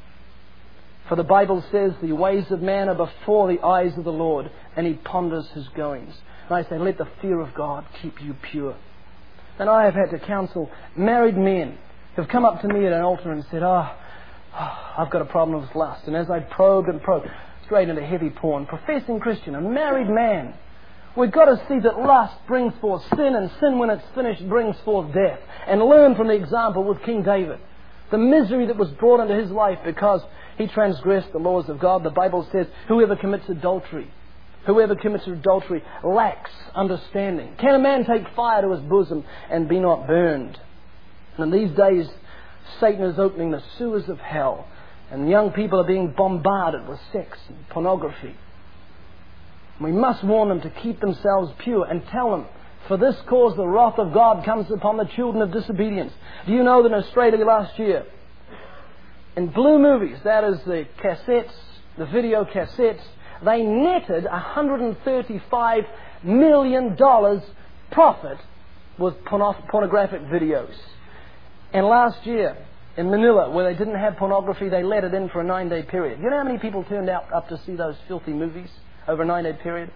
For the Bible says, the ways of man are before the eyes of the Lord, and he ponders his goings. And I say, let the fear of God keep you pure. And I have had to counsel married men who've come up to me at an altar and said, I've got a problem with lust. And as I probed and probed, straight into heavy porn. Professing Christian, a married man. We've got to see that lust brings forth sin, and sin, when it's finished, brings forth death. And learn from the example with King David. The misery that was brought into his life because he transgressed the laws of God. The Bible says, whoever commits adultery lacks understanding. Can a man take fire to his bosom and be not burned? And in these days, Satan is opening the sewers of hell, and young people are being bombarded with sex and pornography. We must warn them to keep themselves pure and tell them, for this cause the wrath of God comes upon the children of disobedience. Do you know that in Australia last year, in Blue Movies, that is the cassettes, the video cassettes, they netted $135 million profit with pornographic videos. And last year, in Manila, where they didn't have pornography, they let it in for a 9-day period. You know how many people turned out up to see those filthy movies over a 9-day period?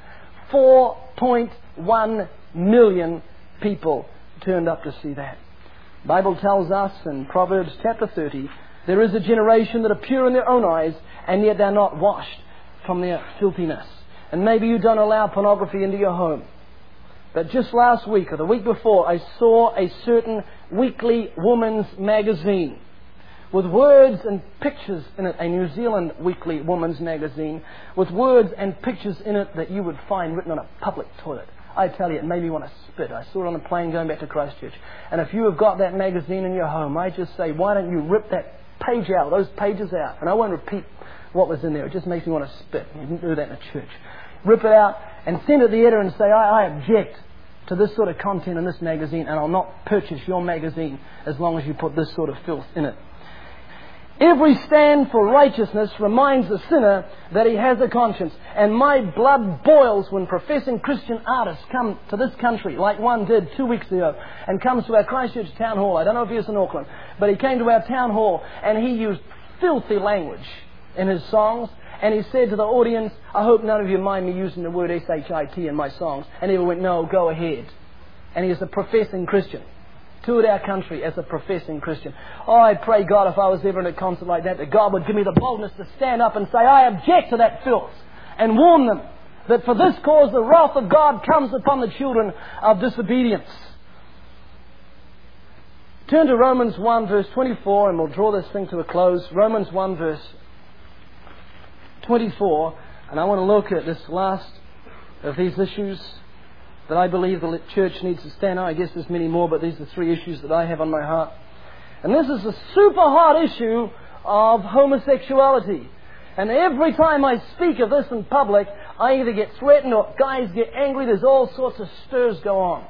4.1 million people turned up to see that. The Bible tells us in Proverbs chapter 30, there is a generation that are pure in their own eyes, and yet they're not washed from their filthiness. And maybe you don't allow pornography into your home. But just last week or the week before, I saw a certain weekly woman's magazine with words and pictures in it, a New Zealand weekly woman's magazine, with words and pictures in it that you would find written on a public toilet. I tell you, it made me want to spit. I saw it on a plane going back to Christchurch. And if you have got that magazine in your home, I just say, why don't you rip that page out, those pages out? And I won't repeat what was in there. It just makes me want to spit. You didn't do that in a church. Rip it out and send it to the editor and say, I object to this sort of content in this magazine, and I'll not purchase your magazine as long as you put this sort of filth in it. Every stand for righteousness reminds the sinner that he has a conscience. And my blood boils when professing Christian artists come to this country, like one did 2 weeks ago, and comes to our Christchurch town hall. I don't know if he was in Auckland, but he came to our town hall and he used filthy language in his songs. And he said to the audience, I hope none of you mind me using the word S-H-I-T in my songs. And everyone went, no, go ahead. And he is a professing Christian. Toured our country as a professing Christian. Oh, I pray God, if I was ever in a concert like that God would give me the boldness to stand up and say, I object to that filth, and warn them that for this cause the wrath of God comes upon the children of disobedience. Turn to Romans 1 verse 24 and we'll draw this thing to a close. Romans 1 verse 24, and I want to look at this last of these issues that I believe the church needs to stand on. I guess there's many more, but these are 3 issues that I have on my heart. And this is the super hot issue of homosexuality. And every time I speak of this in public, I either get threatened or guys get angry. There's all sorts of stirs go on.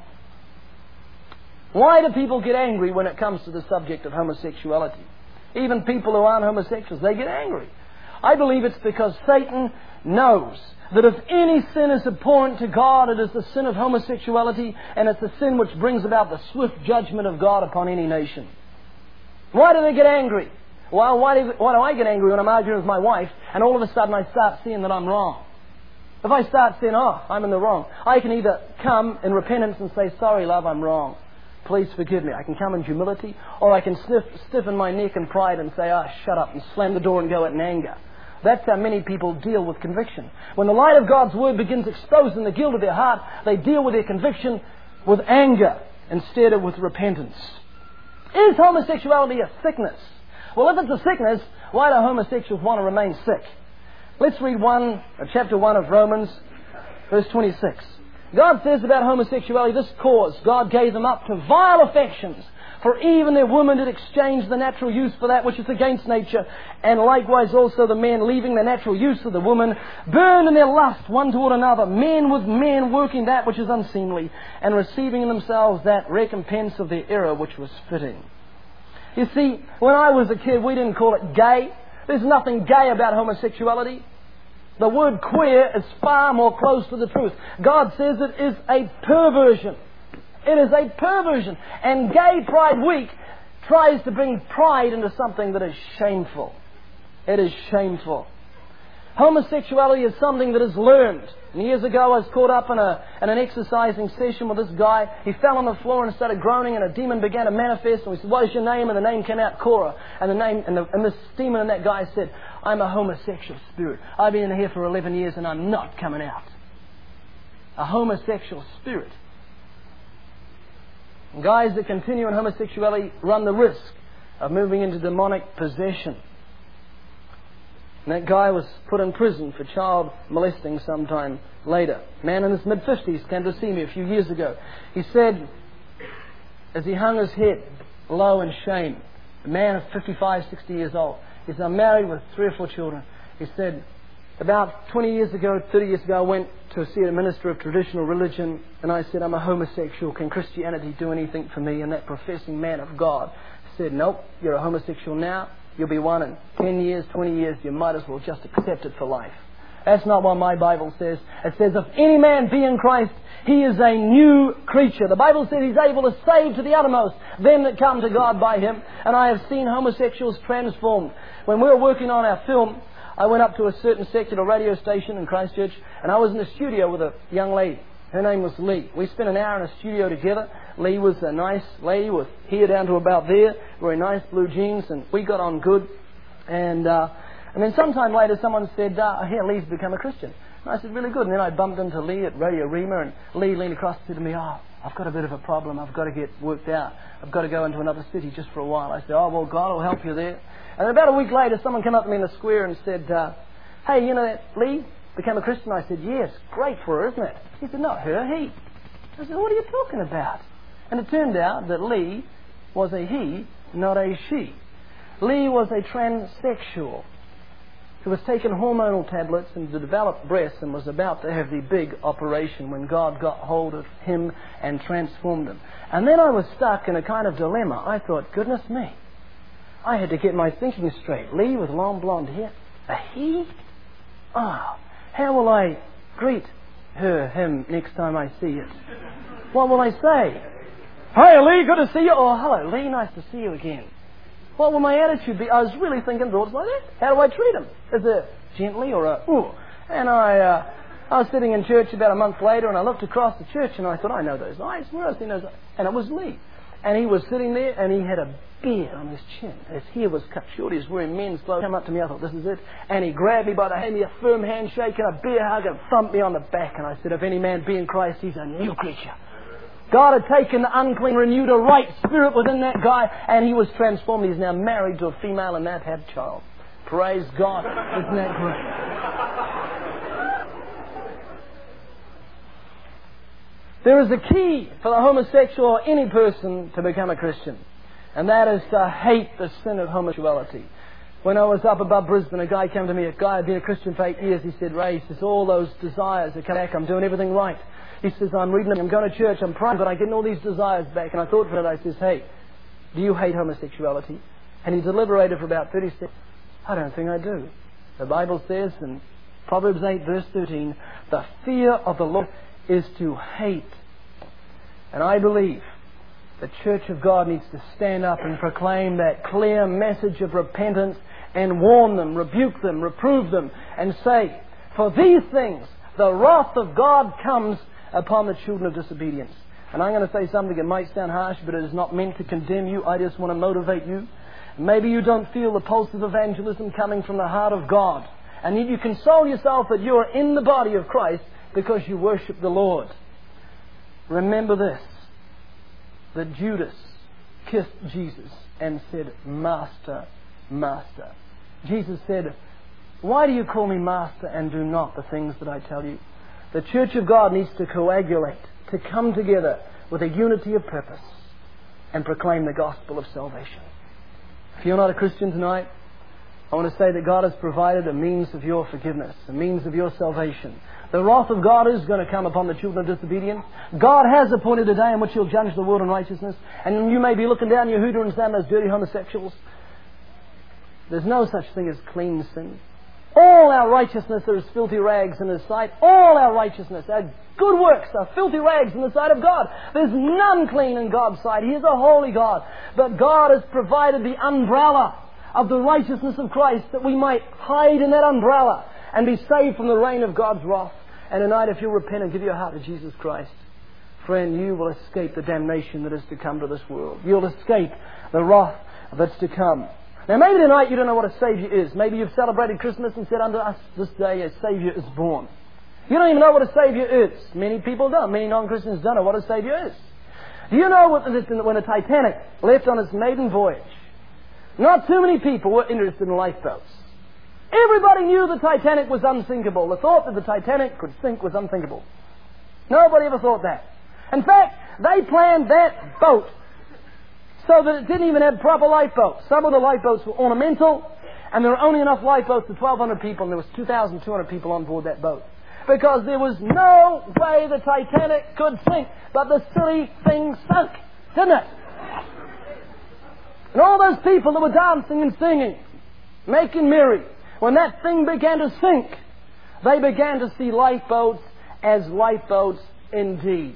Why do people get angry when it comes to the subject of homosexuality? Even people who aren't homosexuals, they get angry. I believe it's because Satan knows that if any sin is abhorrent to God, it is the sin of homosexuality, and it's the sin which brings about the swift judgment of God upon any nation. Why do they get angry? Well, why do I get angry when I'm arguing with my wife and all of a sudden I start seeing that I'm wrong? If I start saying, I'm in the wrong, I can either come in repentance and say, sorry, love, I'm wrong. Please forgive me. I can come in humility, or I can stiffen my neck in pride and say, shut up, and slam the door and go in anger. That's how many people deal with conviction. When the light of God's Word begins exposing the guilt of their heart, they deal with their conviction with anger instead of with repentance. Is homosexuality a sickness? Well, if it's a sickness, why do homosexuals want to remain sick? Let's read chapter 1 of Romans, verse 26. God says about homosexuality, this cause God gave them up to vile affections. For even their women did exchange the natural use for that which is against nature. And likewise also the men, leaving the natural use of the woman, burned in their lust one toward another, men with men, working that which is unseemly, and receiving in themselves that recompense of their error which was fitting. You see, when I was a kid, we didn't call it gay. There's nothing gay about homosexuality. The word queer is far more close to the truth. God says it is a perversion. It is a perversion. And Gay Pride Week tries to bring pride into something that is shameful. It is shameful. Homosexuality is something that is learned. And years ago I was caught up in an exercising session with this guy. He fell on the floor and started groaning, and a demon began to manifest. And we said, what is your name? And the name came out, Cora. And this demon and that guy said, I'm a homosexual spirit. I've been in here for 11 years and I'm not coming out. A homosexual spirit. And guys that continue in homosexuality run the risk of moving into demonic possession. And that guy was put in prison for child molesting sometime later. A man in his mid-50s came to see me a few years ago. He said, as he hung his head low in shame, a man of 55, 60 years old, he's now married with 3 or 4 children. He said, about 20 years ago, 30 years ago, I went to see a minister of traditional religion and I said, I'm a homosexual. Can Christianity do anything for me? And that professing man of God said, nope, you're a homosexual now. You'll be one in 10 years, 20 years. You might as well just accept it for life. That's not what my Bible says. It says, if any man be in Christ, he is a new creature. The Bible says he's able to save to the uttermost them that come to God by him. And I have seen homosexuals transformed. When we were working on our film, I went up to a certain secular radio station in Christchurch, and I was in the studio with a young lady. Her name was Lee. We spent an hour in a studio together. Lee was a nice lady with hair down to about there, wearing nice blue jeans, and we got on good. And then sometime later someone said, here, Lee's become a Christian. And I said, really good. And then I bumped into Lee at Radio Rima, and Lee leaned across and said to me, I've got a bit of a problem. I've got to get worked out. I've got to go into another city just for a while. I said, well, God will help you there. And about a week later, someone came up to me in the square and said, hey, you know that Lee became a Christian? I said, yes, great for her, isn't it? He said, not her, he. I said, what are you talking about? And it turned out that Lee was a he, not a she. Lee was a transsexual who was taking hormonal tablets and developed breasts and was about to have the big operation when God got hold of him and transformed him. And then I was stuck in a kind of dilemma. I thought, goodness me, I had to get my thinking straight. Lee with long blonde hair, a he? How will I greet him next time I see it? What will I say? Hi Lee, good to see you. Oh, hello Lee, nice to see you again. What will my attitude be? I was really thinking thoughts like that. How do I treat him? Is it gently or a ooh? And I was sitting in church about a month later and I looked across the church and I thought, I know those eyes. Where have I seen those eyes? And it was Lee. And he was sitting there and he had a beard on his chin. His hair was cut short. He was wearing men's clothes. He came up to me. I thought, this is it. And he grabbed me by the hand, me a firm handshake and a beer hug and thumped me on the back. And I said, if any man be in Christ, he's a new creature. God had taken the unclean, renewed a right spirit within that guy, and he was transformed. He's now married to a female and they've had a child. Praise God. Isn't that great? There is a key for the homosexual or any person to become a Christian, and that is to hate the sin of homosexuality. When I was up above Brisbane, a guy came to me, a guy had been a Christian for 8 years. He said, Ray, he says, all those desires that come back, I'm doing everything right. He says, I'm reading them, I'm going to church, I'm praying, but I'm getting all these desires back. And I thought for it, I says, hey, do you hate homosexuality? And he deliberated for about 30 seconds. I don't think I do. The Bible says in Proverbs 8 verse 13, the fear of the Lord is to hate. And I believe the Church of God needs to stand up and proclaim that clear message of repentance and warn them, rebuke them, reprove them, and say, for these things the wrath of God comes upon the children of disobedience. And I'm going to say something that might sound harsh, but it is not meant to condemn you. I just want to motivate you. Maybe you don't feel the pulse of evangelism coming from the heart of God. And yet you console yourself that you are in the body of Christ because you worship the Lord. Remember this, that Judas kissed Jesus and said, Master, Master. Jesus said, why do you call me Master and do not the things that I tell you? The Church of God needs to coagulate, to come together with a unity of purpose and proclaim the gospel of salvation. If you're not a Christian tonight, I want to say that God has provided a means of your forgiveness, a means of your salvation. The wrath of God is going to come upon the children of disobedience. God has appointed a day in which He'll judge the world in righteousness. And you may be looking down your hooter and saying, those dirty homosexuals. There's no such thing as clean sin. All our righteousness are as filthy rags in His sight. All our righteousness, our good works are filthy rags in the sight of God. There's none clean in God's sight. He is a holy God. But God has provided the umbrella of the righteousness of Christ that we might hide in that umbrella and be saved from the rain of God's wrath. And tonight, if you'll repent and give your heart to Jesus Christ, friend, you will escape the damnation that is to come to this world. You'll escape the wrath that's to come. Now maybe tonight you don't know what a Saviour is. Maybe you've celebrated Christmas and said, unto us this day a Saviour is born. You don't even know what a Saviour is. Many people don't. Many non-Christians don't know what a Saviour is. Do you know when the Titanic left on its maiden voyage, not too many people were interested in lifeboats. Everybody knew the Titanic was unsinkable. The thought that the Titanic could sink was unthinkable. Nobody ever thought that. In fact, they planned that boat so that it didn't even have proper lifeboats. Some of the lifeboats were ornamental, and there were only enough lifeboats for 1,200 people, and there was 2,200 people on board that boat. Because there was no way the Titanic could sink, but the silly thing sunk, didn't it? And all those people that were dancing and singing, making merry, when that thing began to sink, they began to see lifeboats as lifeboats indeed.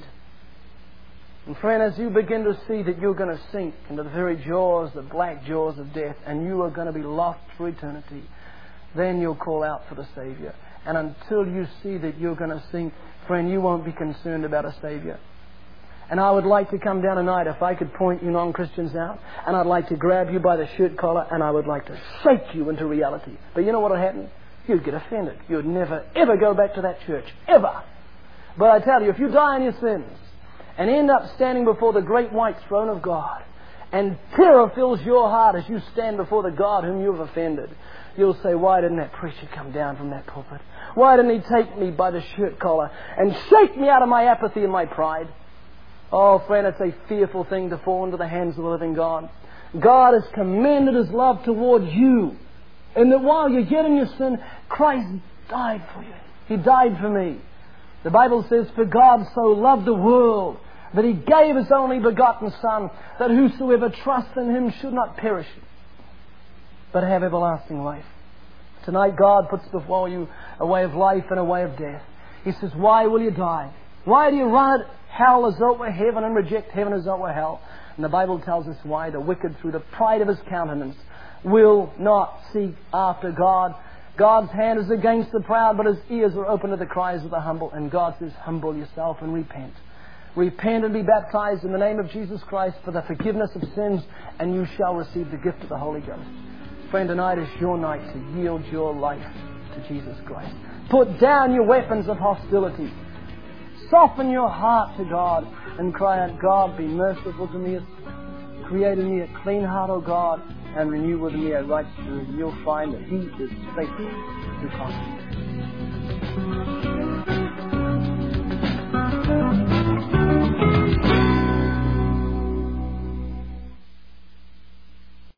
And friend, as you begin to see that you're going to sink into the very jaws, the black jaws of death, and you are going to be lost for eternity, then you'll call out for the Saviour. And until you see that you're going to sink, friend, you won't be concerned about a Saviour. And I would like to come down tonight, if I could point you non-Christians out, and I'd like to grab you by the shirt collar, and I would like to shake you into reality. But you know what would happen? You'd get offended. You'd never, ever go back to that church. Ever. But I tell you, if you die in your sins, and end up standing before the great white throne of God, and terror fills your heart as you stand before the God whom you've offended, you'll say, why didn't that preacher come down from that pulpit? Why didn't he take me by the shirt collar and shake me out of my apathy and my pride? Oh, friend, it's a fearful thing to fall into the hands of the living God. God has commended His love towards you. And that while you're yet in your sin, Christ died for you. He died for me. The Bible says, for God so loved the world that He gave His only begotten Son, that whosoever trusts in Him should not perish, but have everlasting life. Tonight God puts before you a way of life and a way of death. He says, why will you die? Why do you run at hell as though it were heaven and reject heaven as though it were hell? And the Bible tells us why. The wicked, through the pride of his countenance, will not seek after God. God's hand is against the proud, but His ears are open to the cries of the humble. And God says, humble yourself and repent. Repent and be baptized in the name of Jesus Christ for the forgiveness of sins, and you shall receive the gift of the Holy Ghost. Friend, tonight is your night to yield your life to Jesus Christ. Put down your weapons of hostility. Soften your heart to God and cry out, God, be merciful to me. Create in me a clean heart, O God, and renew within me a right spirit. You'll find that He is faithful to prosper.